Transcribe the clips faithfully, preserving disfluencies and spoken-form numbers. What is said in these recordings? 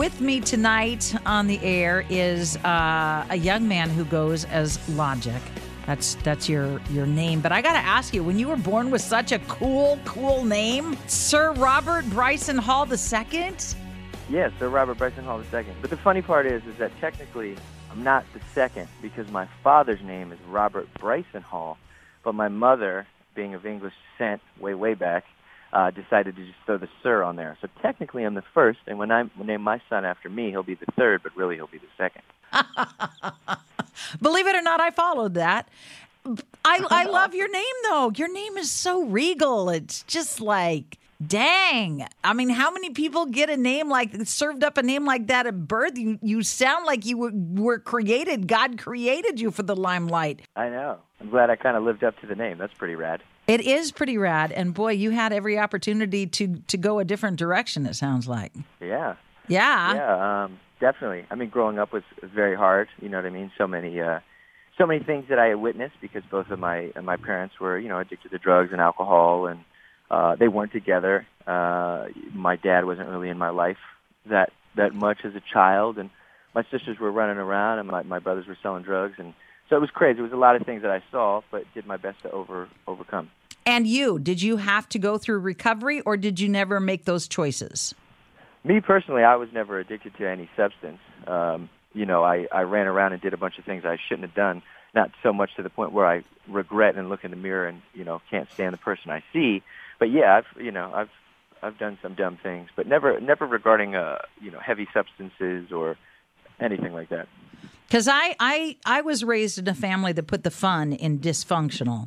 With me tonight on the air is uh, a young man who goes as Logic. That's that's your your name. But I got to ask you, when you were born with such a cool, cool name, Sir Robert Bryson Hall the Second? Yes, Sir Robert Bryson Hall the Second. But the funny part is, is that technically I'm not the second because my father's name is Robert Bryson Hall, but my mother, being of English descent way, way back, Uh, decided to just throw the Sir on there. So technically I'm the first, and when I name my son after me, he'll be the third, but really he'll be the second. Believe it or not, I followed that. I, I love your name, though. Your name is so regal. It's just like, dang. I mean, how many people get a name like, served up a name like that at birth? You you sound like you were, were created. God created you for the limelight. I know. I'm glad I kind of lived up to the name. That's pretty rad. It is pretty rad. And boy, you had every opportunity to, to go a different direction, it sounds like. Yeah. Yeah. Yeah, um, definitely. I mean, growing up was, was very hard. You know what I mean? So many uh, so many things that I witnessed because both of my uh, my parents were, you know, addicted to drugs and alcohol, and uh, they weren't together. Uh, my dad wasn't really in my life that, that much as a child, and my sisters were running around, and my, my brothers were selling drugs, and so it was crazy. It was a lot of things that I saw, but did my best to over overcome. And you, did you have to go through recovery, or did you never make those choices? Me personally, I was never addicted to any substance. Um, you know, I, I ran around and did a bunch of things I shouldn't have done, not so much to the point where I regret and look in the mirror and, you know, can't stand the person I see. But yeah, I've, you know, I've I've done some dumb things, but never never regarding, uh, you know, heavy substances or anything like that. Because I, I, I was raised in a family that put the fun in dysfunctional.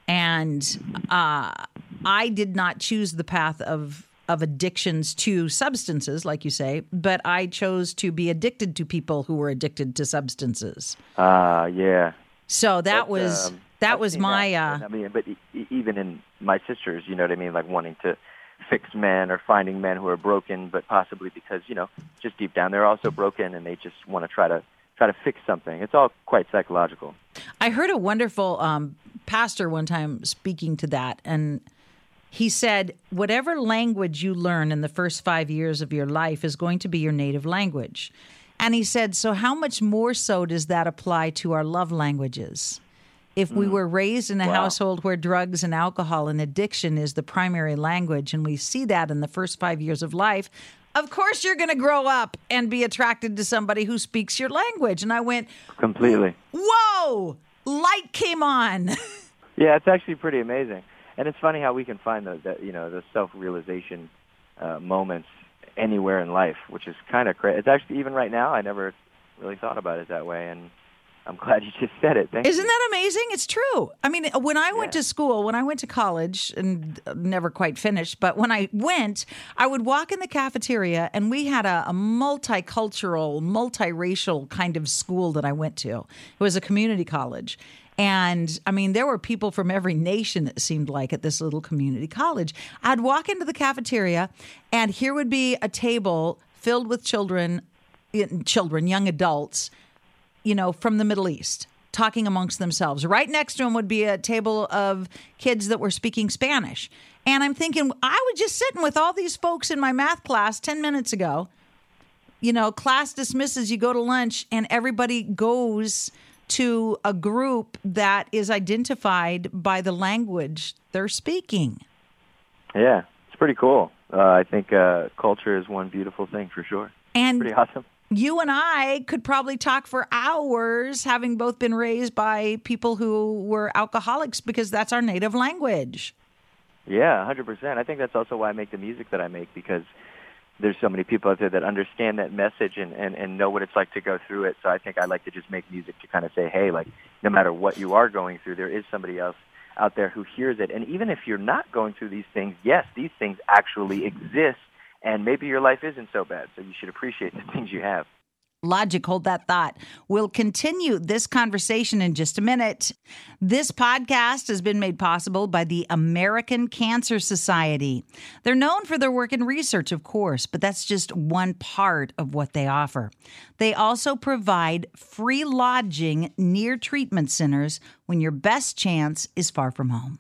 And uh, I did not choose the path of, of addictions to substances, like you say, but I chose to be addicted to people who were addicted to substances. Ah, uh, yeah. So that That's, was um, that I've was seen my. That. Uh, I mean, but e- even in my sisters, you know what I mean, like wanting to fix men or finding men who are broken, but possibly because, you know, just deep down they're also broken and they just want to try to try to fix something. It's all quite psychological. I heard a wonderful um, pastor one time speaking to that, and he said, whatever language you learn in the first five years of your life is going to be your native language. And he said, so how much more so does that apply to our love languages? If we were raised in a Wow. household where drugs and alcohol and addiction is the primary language, and we see that in the first five years of life, of course you're going to grow up and be attracted to somebody who speaks your language. And I went, Completely. whoa, light came on. Yeah, it's actually pretty amazing. And it's funny how we can find those, that, you know, the self-realization uh, moments anywhere in life, which is kind of crazy. It's actually, even right now, I never really thought about it that way. And I'm glad you just said it. Thank Isn't you. that amazing? It's true. I mean, when I went Yeah. to school, when I went to college, and never quite finished, but when I went, I would walk in the cafeteria, and we had a, a multicultural, multiracial kind of school that I went to. It was a community college. And, I mean, there were people from every nation, it seemed like, at this little community college. I'd walk into the cafeteria, and here would be a table filled with children, children, young adults, you know, from the Middle East, talking amongst themselves. Right next to them would be a table of kids that were speaking Spanish. And I'm thinking, I was just sitting with all these folks in my math class ten minutes ago. You know, class dismisses, you go to lunch, and everybody goes to a group that is identified by the language they're speaking. Yeah, it's pretty cool. Uh, I think uh, culture is one beautiful thing for sure. And Pretty awesome. you and I could probably talk for hours, having both been raised by people who were alcoholics, because that's our native language. Yeah, one hundred percent. I think that's also why I make the music that I make, because there's so many people out there that understand that message and, and, and know what it's like to go through it. So I think I like to just make music to kind of say, hey, like, no matter what you are going through, there is somebody else out there who hears it. And even if you're not going through these things, yes, these things actually exist. And maybe your life isn't so bad, so you should appreciate the things you have. Logic, hold that thought. We'll continue this conversation in just a minute. This podcast has been made possible by the American Cancer Society. They're known for their work in research, of course, but that's just one part of what they offer. They also provide free lodging near treatment centers when your best chance is far from home.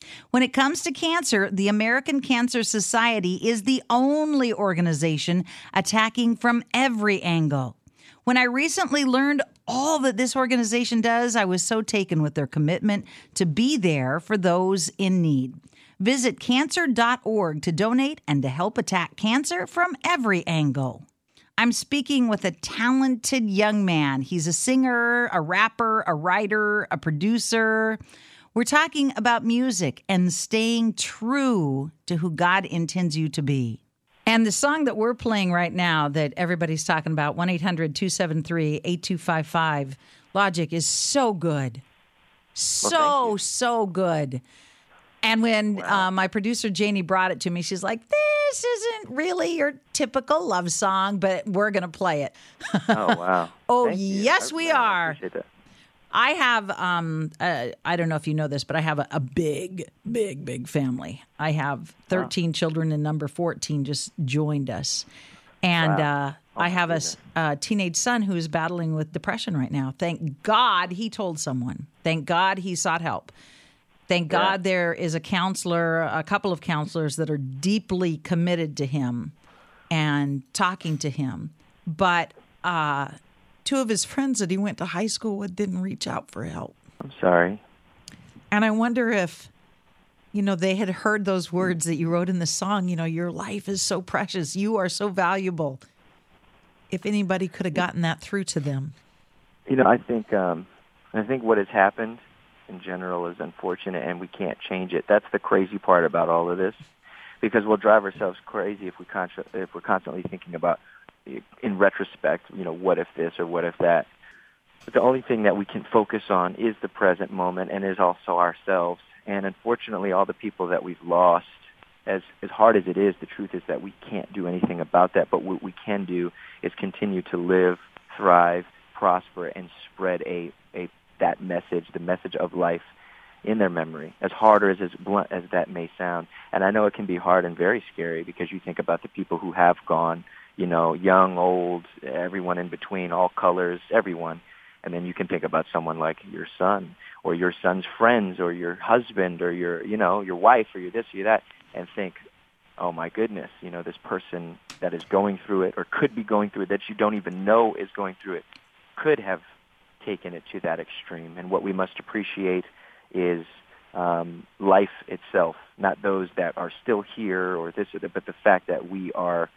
When it comes to cancer, the American Cancer Society is the only organization attacking from every angle. When I recently learned all that this organization does, I was so taken with their commitment to be there for those in need. Visit cancer dot org to donate and to help attack cancer from every angle. I'm speaking with a talented young man. He's a singer, a rapper, a writer, a producer. We're talking about music and staying true to who God intends you to be. And the song that we're playing right now that everybody's talking about, one eight hundred two seven three eight two five five, Logic, is so good. So, well, so good. And when wow. uh, my producer Janie brought it to me, she's like, this isn't really your typical love song, but we're going to play it. Oh, wow. oh, Thank you. yes, I, we I are. appreciate that. I have, um, uh, I don't know if you know this, but I have a, a big, big, big family. I have thirteen wow. children, and number fourteen just joined us. And wow. uh, oh, I have a, a teenage son who is battling with depression right now. Thank God he told someone. Thank God he sought help. Thank God yeah. there is a counselor, a couple of counselors that are deeply committed to him and talking to him. But uh, two of his friends that he went to high school with didn't reach out for help. I'm sorry. And I wonder if, you know, they had heard those words that you wrote in the song, you know, your life is so precious. You are so valuable. If anybody could have gotten that through to them. You know, I think, um, I think what has happened in general is unfortunate, and we can't change it. That's the crazy part about all of this, because we'll drive ourselves crazy if we con- if we're constantly thinking about, in retrospect, you know, what if this or what if that. But the only thing that we can focus on is the present moment and is also ourselves. And unfortunately, all the people that we've lost, as as hard as it is, the truth is that we can't do anything about that. But what we can do is continue to live, thrive, prosper, and spread a a that message, the message of life, in their memory, as hard or as, as blunt as that may sound. And I know it can be hard and very scary, because you think about the people who have gone, you know, young, old, everyone in between, all colors, everyone. And then you can think about someone like your son or your son's friends or your husband or your, you know, your wife or your this or your that, and think, oh my goodness, you know, this person that is going through it or could be going through it that you don't even know is going through it could have taken it to that extreme. And what we must appreciate is um, life itself, not those that are still here or this or that, but the fact that we are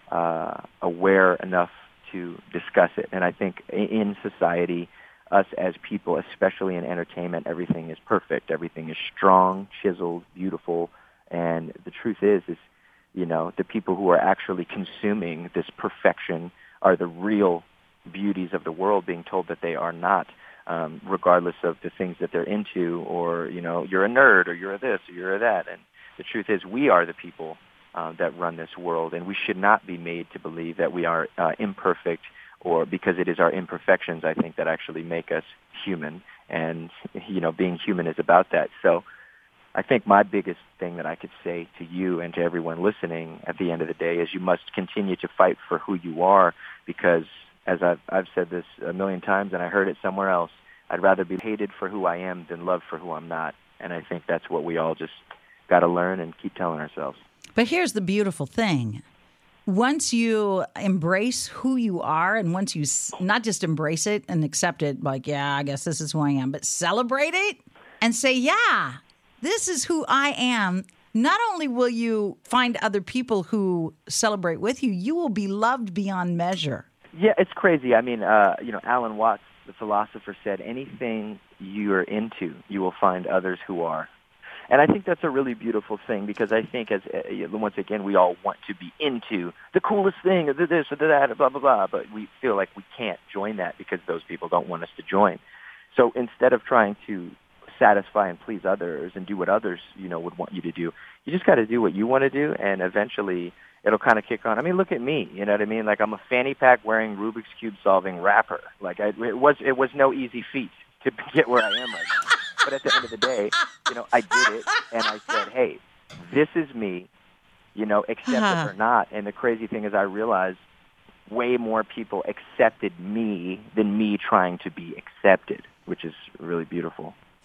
uh, aware enough to discuss it. And I think in society, us as people, especially in entertainment, everything is perfect. Everything is strong, chiseled, beautiful. And the truth is, is, you know, the people who are actually consuming this perfection are the real beauties of the world, being told that they are not, um, regardless of the things that they're into, or, you know, you're a nerd or you're a this or you're a that. And the truth is, we are the people uh, that run this world, and we should not be made to believe that we are uh, imperfect, or because it is our imperfections, I think, that actually make us human. And, you know, being human is about that. So I think my biggest thing that I could say to you and to everyone listening at the end of the day is you must continue to fight for who you are, because as I've, I've said this a million times and I heard it somewhere else, I'd rather be hated for who I am than loved for who I'm not. And I think that's what we all just got to learn and keep telling ourselves. But here's the beautiful thing. Once you embrace who you are, and once you not just embrace it and accept it, like, yeah, I guess this is who I am, but celebrate it and say, yeah, this is who I am. Not only will you find other people who celebrate with you, you will be loved beyond measure. Yeah, it's crazy. I mean, uh, you know, Alan Watts, the philosopher, said anything you're into, you will find others who are. And I think that's a really beautiful thing, because I think, as uh, once again, we all want to be into the coolest thing, or the this or the that, blah, blah, blah, but we feel like we can't join that because those people don't want us to join. So instead of trying to satisfy and please others and do what others, you know, would want you to do, you just got to do what you want to do, and eventually it'll kind of kick on. I mean, look at me, you know what I mean? Like, I'm a fanny pack wearing, Rubik's Cube solving rapper. Like, I, it was it was no easy feat to get where I am right now. But at the end of the day, you know, I did it, and I said, hey, this is me, you know, accept it or not. And the crazy thing is, I realized way more people accepted me than me trying to be accepted, which is really beautiful.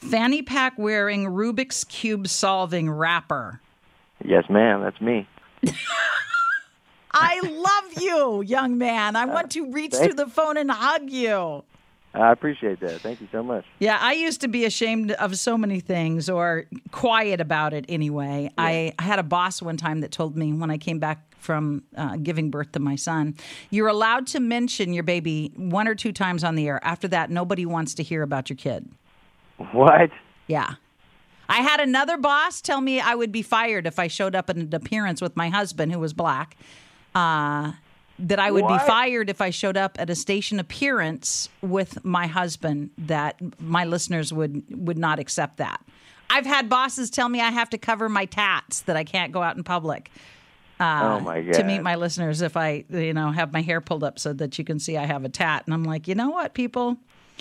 fanny pack wearing, Rubik's Cube solving rapper. Yes, ma'am. That's me. I love you, young man. I want to reach through the phone and hug you. I appreciate that. Thank you so much. Yeah, I used to be ashamed of so many things, or quiet about it anyway. Yeah. I had a boss one time that told me when I came back from uh, giving birth to my son, you're allowed to mention your baby one or two times on the air. After that, nobody wants to hear about your kid. What? Yeah. I had another boss tell me I would be fired if I showed up at an appearance with my husband, who was black. Uh that I would what? be fired if I showed up at a station appearance with my husband, that my listeners would, would not accept that. I've had bosses tell me I have to cover my tats, that I can't go out in public uh, oh my God. to meet my listeners if I, you know, have my hair pulled up so that you can see I have a tat. And I'm like, you know what, people?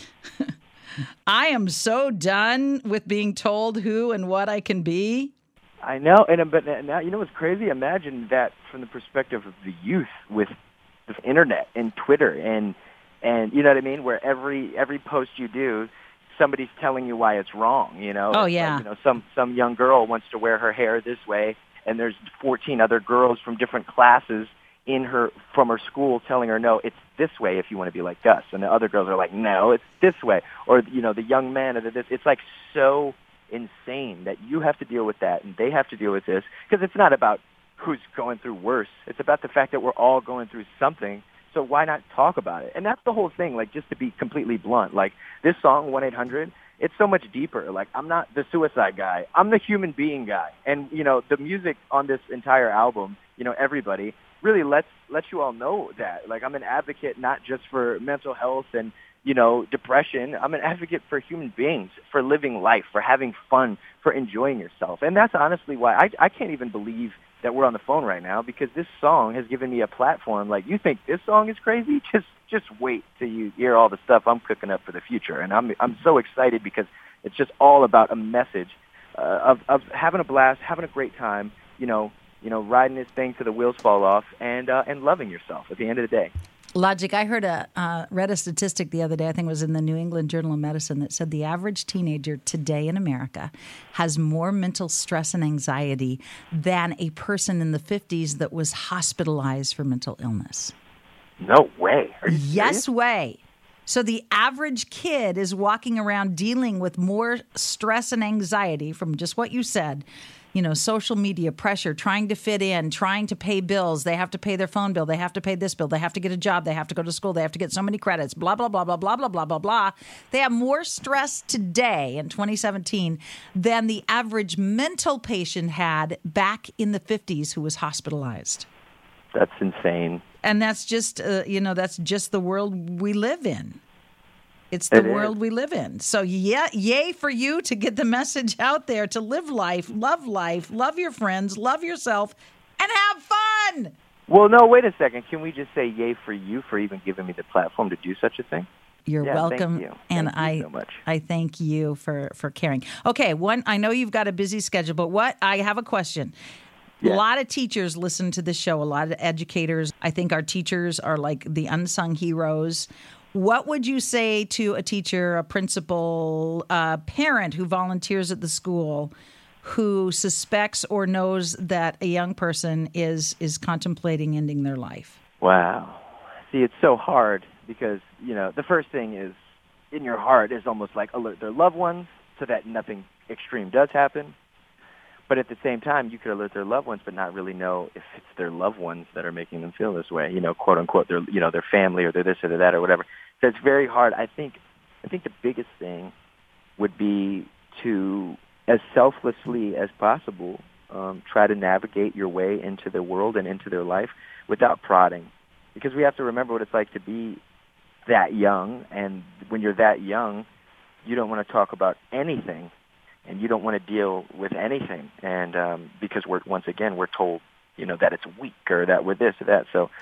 I am so done with being told who and what I can be. I know, and but now you know what's crazy? Imagine that from the perspective of the youth with the internet and Twitter and and you know what I mean, where every every post you do, somebody's telling you why it's wrong. You know? Oh It's yeah. Like, you know, some some young girl wants to wear her hair this way, and there's fourteen other girls from different classes in her from her school telling her, no, it's this way if you want to be like us, and the other girls are like, no, it's this way, or you know, the young man or the this. It's like so insane that you have to deal with that and they have to deal with this, because it's not about who's going through worse. It's about the fact that we're all going through something. So why not talk about it? And that's the whole thing. Like, just to be completely blunt, like this song one eight hundred, it's so much deeper. Like, I'm not the suicide guy. I'm the human being guy. And you know, the music on this entire album, you know, everybody really lets lets you all know that. Like, I'm an advocate not just for mental health and you know, depression. I'm an advocate for human beings, for living life, for having fun, for enjoying yourself. And that's honestly why I, I can't even believe that we're on the phone right now, because this song has given me a platform. Like, you think this song is crazy? Just just wait till you hear all the stuff I'm cooking up for the future. And I'm I'm so excited because it's just all about a message uh, of, of having a blast, having a great time, you know, you know, riding this thing till the wheels fall off, and uh, and loving yourself at the end of the day. Logic, I heard a uh, read a statistic the other day, I think it was in the New England Journal of Medicine, that said the average teenager today in America has more mental stress and anxiety than a person in the fifties that was hospitalized for mental illness. No way. Are you Yes serious? way. So the average kid is walking around dealing with more stress and anxiety from just what you said. You know, social media pressure, trying to fit in, trying to pay bills. They have to pay their phone bill. They have to pay this bill. They have to get a job. They have to go to school. They have to get so many credits, blah, blah, blah, blah, blah, blah, blah, blah, blah. They have more stress today in twenty seventeen than the average mental patient had back in the fifties who was hospitalized. That's insane. And that's just, uh, you know, that's just the world we live in. It's the It world is. we live in. So, yeah, yay for you to get the message out there, to live life, love life, love your friends, love yourself, and have fun. Well, no, wait a second. Can we just say yay for you for even giving me the platform to do such a thing? You're Yeah, thank welcome, you. and Thank you I so much. I thank you for, for caring. Okay, one, I know you've got a busy schedule, but what I have a question. Yeah. A lot of teachers listen to this show, a lot of educators. I think our teachers are like the unsung heroes. What would you say to a teacher, a principal, a parent who volunteers at the school who suspects or knows that a young person is is contemplating ending their life? Wow. See, it's so hard because, you know, the first thing is in your heart is almost like alert their loved ones so that nothing extreme does happen. But at the same time, you could alert their loved ones, but not really know if it's their loved ones that are making them feel this way. You know, quote unquote, their you know their family or their this or their that or whatever. So it's very hard. I think I think the biggest thing would be to, as selflessly as possible, um, try to navigate your way into the world and into their life without prodding, because we have to remember what it's like to be that young. And when you're that young, you don't want to talk about anything. And you don't want to deal with anything, and um, because we're once again we're told, you know, that it's weak or that we're this or that. So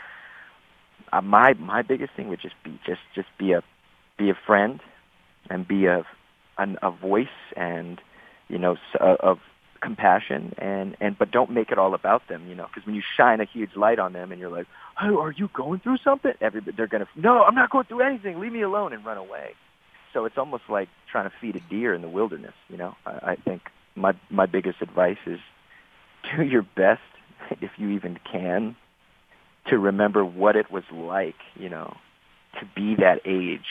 uh, my my biggest thing would just be just just be a be a friend, and be a an, a voice, and you know s- of compassion, and and but don't make it all about them, you know, because when you shine a huge light on them and you're like, oh, are you going through something? Everybody, they're gonna, no, I'm not going through anything. Leave me alone, and run away. so it's almost like trying to feed a deer in the wilderness. You know, I, I think my my biggest advice is do your best, if you even can, to remember what it was like, you know, to be that age.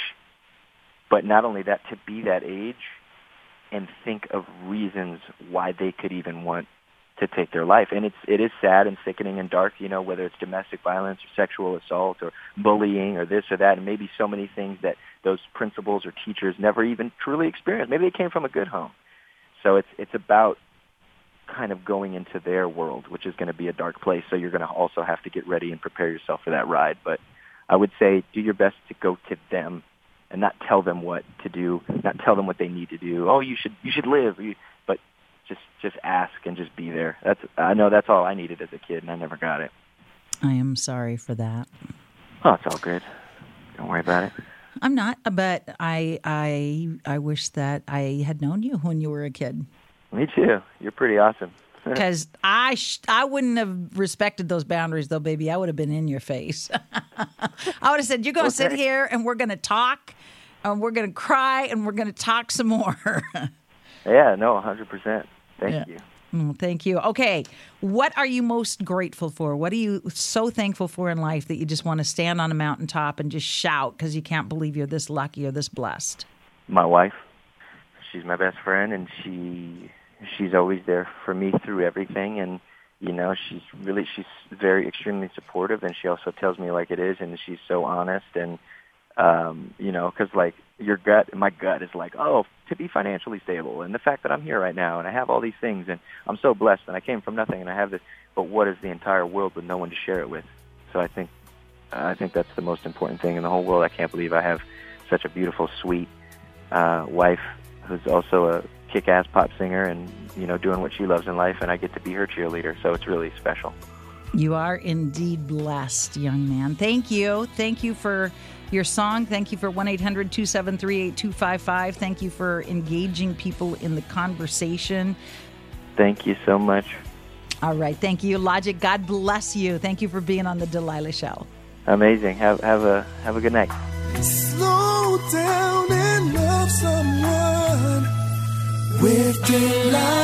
But not only that, to be that age and think of reasons why they could even want to take their life. And it's it is sad and sickening and dark, you know, whether it's domestic violence or sexual assault or bullying or this or that, and maybe so many things that those principals or teachers never even truly experienced. Maybe they came from a good home. So it's it's about kind of going into their world, which is going to be a dark place. So you're going to also have to get ready and prepare yourself for that ride. But I would say do your best to go to them and not tell them what to do, not tell them what they need to do. Oh, you should you should live, but just just ask and just be there. That's I know that's all I needed as a kid, and I never got it. I am sorry for that. Oh, it's all good. Don't worry about it. I'm not, but I I I wish that I had known you when you were a kid. Me too. You're pretty awesome. Because I sh- I wouldn't have respected those boundaries, though, baby. I would have been in your face. I would have said, you're going to Okay. sit here and we're going to talk and we're going to cry and we're going to talk some more. Yeah, no, one hundred percent. Thank Yeah. you. Mm, thank you. Okay. What are you most grateful for? What are you so thankful for in life that you just want to stand on a mountaintop and just shout because you can't believe you're this lucky or this blessed? My wife, she's my best friend, and she she's always there for me through everything. And you know, she's really she's very extremely supportive, and she also tells me like it is, and she's so honest. And um, you know, because like your gut, my gut is like, oh, to be financially stable, and the fact that I'm here right now, and I have all these things, and I'm so blessed, and I came from nothing, and I have this. But what is the entire world with no one to share it with? So I think I think that's the most important thing in the whole world. I can't believe I have such a beautiful, sweet uh, wife who's also a kick-ass pop singer and, you know, doing what she loves in life, and I get to be her cheerleader, so it's really special. You are indeed blessed, young man. Thank you. Thank you for your song. Thank you for one eight hundred two seven three eight two five five. Thank you for engaging people in the conversation. Thank you so much. All right. Thank you, Logic. God bless you. Thank you for being on the Delilah Show. Amazing. Have have a have a good night. Slow down and love someone with Delilah.